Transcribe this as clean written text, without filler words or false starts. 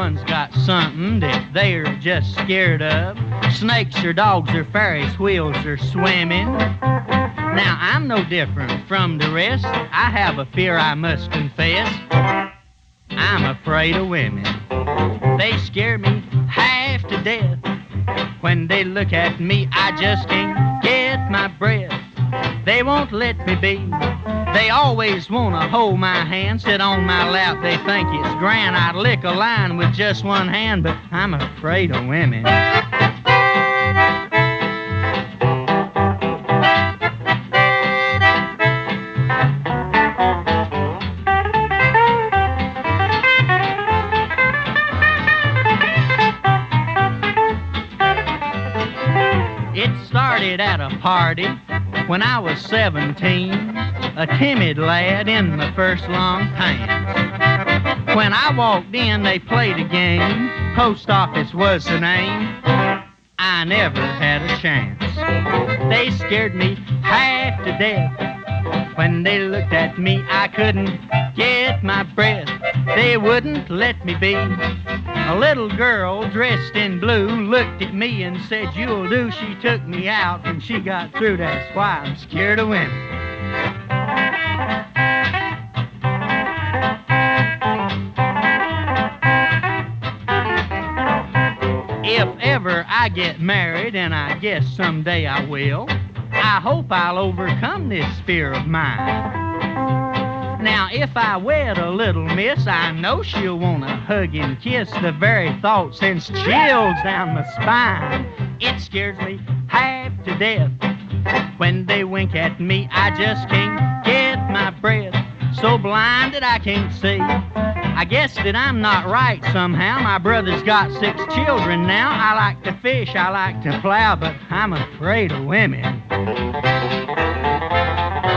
Everyone's got something that they're just scared of. Snakes or dogs or Ferris wheels or swimming. Now, I'm no different from the rest. I have a fear I must confess. I'm afraid of women. They scare me half to death. When they look at me, I just can't get my breath. They won't let me be. They always want to hold my hand, sit on my lap. They think it's grand. I'd lick a line with just one hand, but I'm afraid of women. It started at a party when I was 17, a timid lad in my first long pants. When I walked in, they played a game. Post office was the name. I never had a chance. They scared me half to death. When they looked at me, I couldn't get my breath. They wouldn't let me be. A little girl dressed in blue looked at me and said, "You'll do." She took me out when she got through. That's why I'm scared of women. If ever I get married, and I guess someday I will, I hope I'll overcome this fear of mine. Now, if I wed a little miss, I know she'll want to hug and kiss. The very thought sends chills down my spine. It scares me half to death. When they wink at me, I just can't get my breath. So blind that I can't see. I guess that I'm not right somehow. My brother's got 6 children now. I like to fish, I like to plow, but I'm afraid of women.